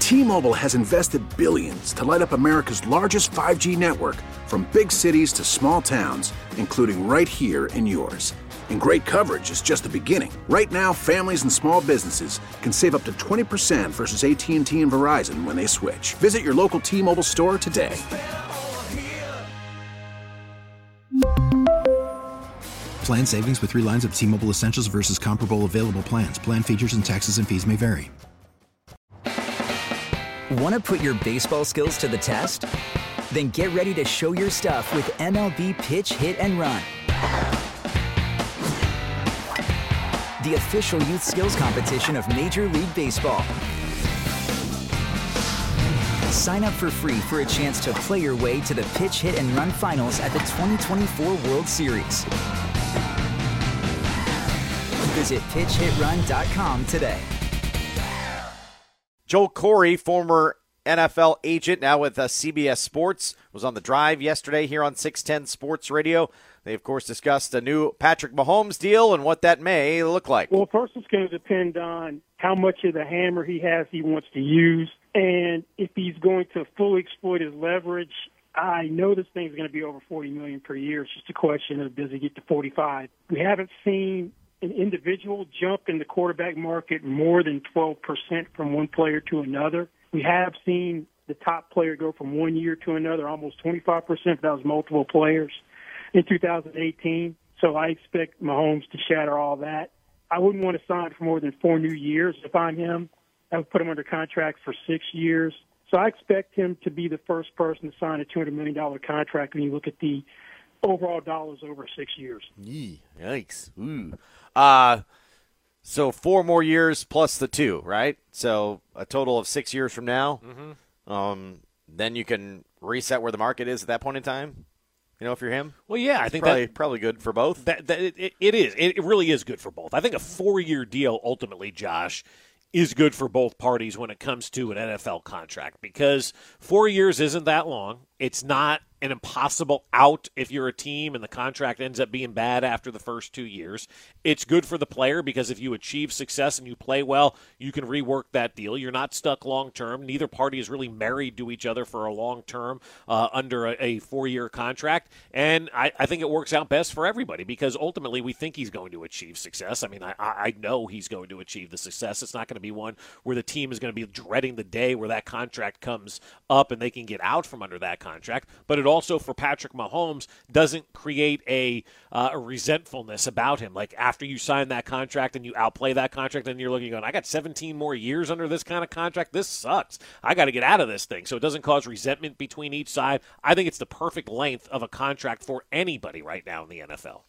T-Mobile has invested billions to light up America's largest 5G network, from big cities to small towns, including right here in yours. And great coverage is just the beginning. Right now, families and small businesses can save up to 20% versus AT&T and Verizon when they switch. Visit your local T-Mobile store today. Plan savings with 3 lines of T-Mobile Essentials versus comparable available plans. Plan features and taxes and fees may vary. Want to put your baseball skills to the test? Then get ready to show your stuff with MLB Pitch, Hit, and Run. The official youth skills competition of Major League Baseball. Sign up for free for a chance to play your way to the Pitch, Hit, and Run finals at the 2024 World Series. Visit pitchhitrun.com today. Joel Corry, former NFL agent, now with CBS Sports, was on the drive yesterday here on 610 Sports Radio. They, of course, discussed a new Patrick Mahomes deal and what that may look like. Well, first it's going to depend on how much of the hammer he wants to use, and if he's going to fully exploit his leverage. I know this thing's going to be over $40 million per year. It's just a question of does he get to 45. We haven't seen an individual jump in the quarterback market more than 12% from one player to another. We have seen the top player go from 1 year to another, almost 25%. That was multiple players in 2018. So I expect Mahomes to shatter all that. I wouldn't want to sign for more than 4 new years. If I'm him, I would put him under contract for 6 years. So I expect him to be the first person to sign a $200 million contract when you look at the overall dollars over 6 years. Yikes. Ooh. So 4 more years plus the 2, right? So a total of 6 years from now. Mm-hmm. Then you can reset where the market is at that point in time. You know, if you're him. Well, yeah, I think probably good for both. It is. It really is good for both. I think a 4-year deal ultimately, Josh, is good for both parties when it comes to an NFL contract, because 4 years isn't that long. It's not an impossible out if you're a team and the contract ends up being bad after the first 2 years. It's good for the player because if you achieve success and you play well, you can rework that deal. You're not stuck long-term. Neither party is really married to each other for a long-term under a 4-year contract. And I think it works out best for everybody because ultimately we think he's going to achieve success. I mean, I know he's going to achieve the success. It's not going to be one where the team is going to be dreading the day where that contract comes up and they can get out from under that contract. But it also, for Patrick Mahomes, doesn't create a resentfulness about him. Like after you sign that contract and you outplay that contract, then you're looking going, I got 17 more years under this kind of contract. This sucks. I got to get out of this thing. So it doesn't cause resentment between each side. I think it's the perfect length of a contract for anybody right now in the NFL.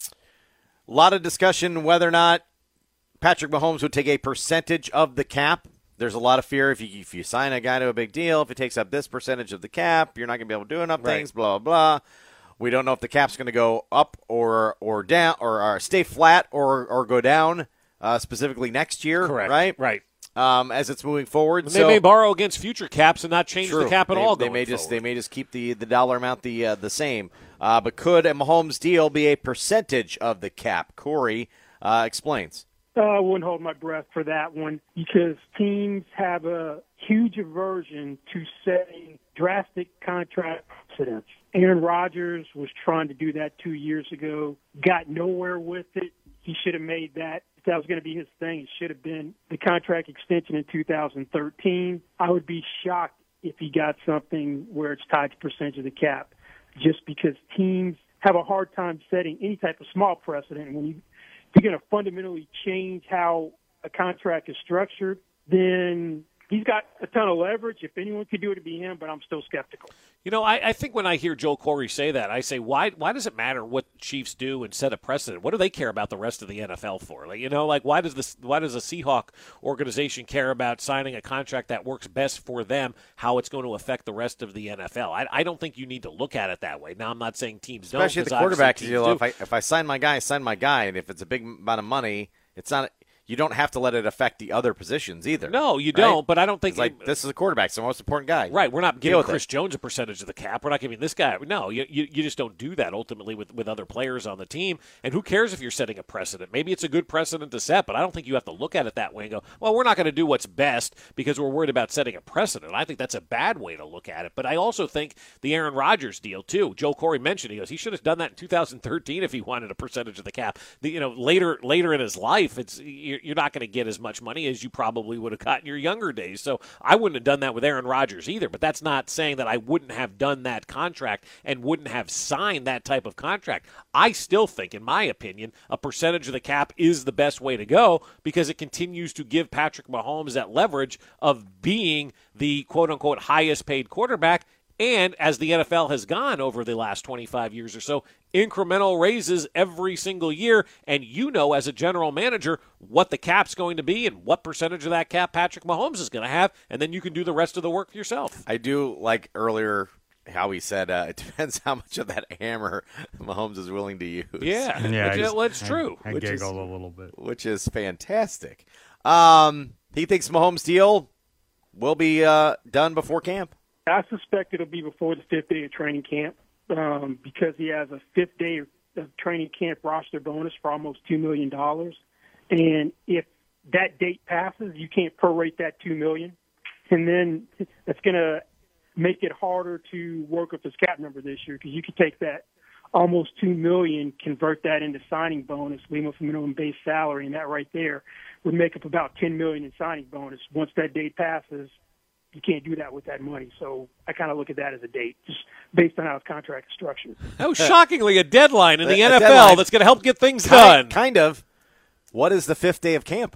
A lot of discussion whether or not Patrick Mahomes would take a percentage of the cap. There's a lot of fear if you sign a guy to a big deal, if he takes up this percentage of the cap, you're not going to be able to do enough things, blah, blah, blah. We don't know if the cap's going to go up or down or stay flat or go down specifically next year. Correct. Right. As it's moving forward. They may borrow against future caps and not change the cap at all. They may just keep the dollar amount the same. But could a Mahomes deal be a percentage of the cap? Corey explains. I wouldn't hold my breath for that one because teams have a huge aversion to setting drastic contract precedents. Aaron Rodgers was trying to do that 2 years ago, got nowhere with it. He should have made that. If that was going to be his thing, it should have been the contract extension in 2013. I would be shocked if he got something where it's tied to percentage of the cap, just because teams have a hard time setting any type of small precedent. When you're going to fundamentally change how a contract is structured, then he's got a ton of leverage. If anyone could do it, it'd be him, but I'm still skeptical. You know, I think when I hear Joel Corry say that, I say, why does it matter what the Chiefs do and set a precedent? What do they care about the rest of the NFL for? Why does a Seahawk organization care about signing a contract that works best for them, how it's going to affect the rest of the NFL? I don't think you need to look at it that way. Now, I'm not saying teams don't. Especially the quarterback deal. If I sign my guy, I sign my guy. And if it's a big amount of money, it's not – you don't have to let it affect the other positions either. No, you right? don't, but I don't think it's this is a quarterback. It's the most important guy. Right, we're not giving Chris Jones a percentage of the cap. We're not giving this guy. No, you just don't do that ultimately with other players on the team. And who cares if you're setting a precedent? Maybe it's a good precedent to set, but I don't think you have to look at it that way and go, well, we're not going to do what's best because we're worried about setting a precedent. I think that's a bad way to look at it. But I also think the Aaron Rodgers deal, too. Joe Corey mentioned, he goes, he should have done that in 2013 if he wanted a percentage of the cap. Later in his life, you're not going to get as much money as you probably would have got in your younger days. So I wouldn't have done that with Aaron Rodgers either, but that's not saying that I wouldn't have done that contract and wouldn't have signed that type of contract. I still think, in my opinion, a percentage of the cap is the best way to go because it continues to give Patrick Mahomes that leverage of being the quote-unquote highest paid quarterback. And as the NFL has gone over the last 25 years or so, incremental raises every single year. And you know, as a general manager, what the cap's going to be and what percentage of that cap Patrick Mahomes is going to have. And then you can do the rest of the work yourself. I do like earlier how he said it depends how much of that hammer Mahomes is willing to use. Yeah, it's true. I giggled a little bit. Which is fantastic. He thinks Mahomes' deal will be done before camp. I suspect it'll be before the 5th day of training camp because he has a 5th day of training camp roster bonus for almost $2 million. And if that date passes, you can't prorate that $2 million. And then that's going to make it harder to work up his cap number this year because you could take that almost $2 million, convert that into signing bonus, leave him with minimum base salary, and that right there would make up about $10 million in signing bonus. Once that date passes, you can't do that with that money. So I kind of look at that as a date, just based on how his contract is structured. Oh, shockingly, a deadline in the NFL that's going to help get things done. Kind of. What is the 5th day of camp?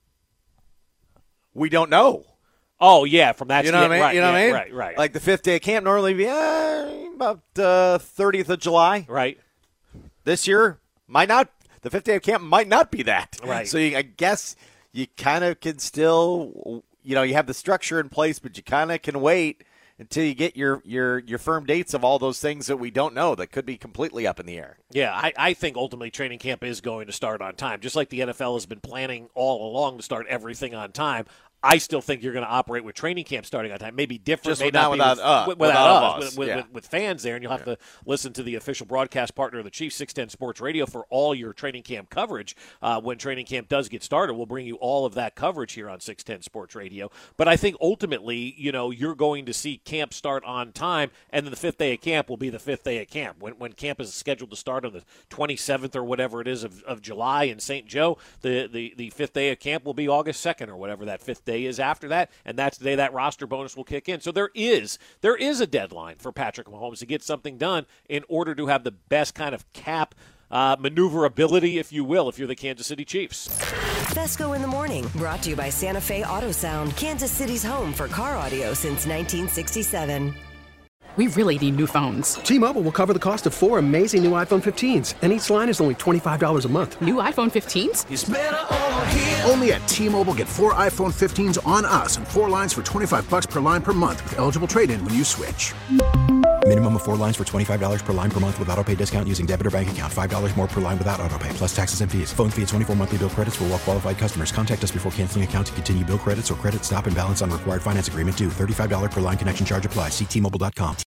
We don't know. Oh, yeah, from that. You know what I mean? Right, you know what I mean? Right. Like the 5th day of camp normally be about 30th of July. Right. This year might not. The 5th day of camp might not be that. Right. So I guess you kind of can still, you have the structure in place, but you kind of can wait until you get your firm dates of all those things that we don't know that could be completely up in the air. Yeah, I think ultimately training camp is going to start on time, just like the NFL has been planning all along to start everything on time. I still think you're going to operate with training camp starting on time. Maybe different, just not without us. With fans there, and you'll have to listen to the official broadcast partner of the Chiefs, 610 Sports Radio, for all your training camp coverage. When training camp does get started, we'll bring you all of that coverage here on 610 Sports Radio. But I think ultimately, you're going to see camp start on time, and then the 5th day of camp will be the 5th day of camp. When camp is scheduled to start on the 27th or whatever it is of July in St. Joe, the 5th day of camp will be August 2nd or whatever that 5th day is after that, and that's the day that roster bonus will kick in. So there is a deadline for Patrick Mahomes to get something done in order to have the best kind of cap maneuverability, if you will, if you're the Kansas City Chiefs. Fesco in the Morning, brought to you by Santa Fe Auto Sound, Kansas City's home for car audio since 1967. We really need new phones. T-Mobile will cover the cost of 4 amazing new iPhone 15s, and each line is only $25 a month. New iPhone 15s? It's better over here. Only at T-Mobile, get 4 iPhone 15s on us and 4 lines for $25 per line per month with eligible trade-in when you switch. Minimum of 4 lines for $25 per line per month with autopay discount using debit or bank account. $5 more per line without autopay, plus taxes and fees. Phone fee at 24 monthly bill credits for well-qualified customers. Contact us before canceling account to continue bill credits or credit stop and balance on required finance agreement due. $35 per line connection charge applies. See T-Mobile.com.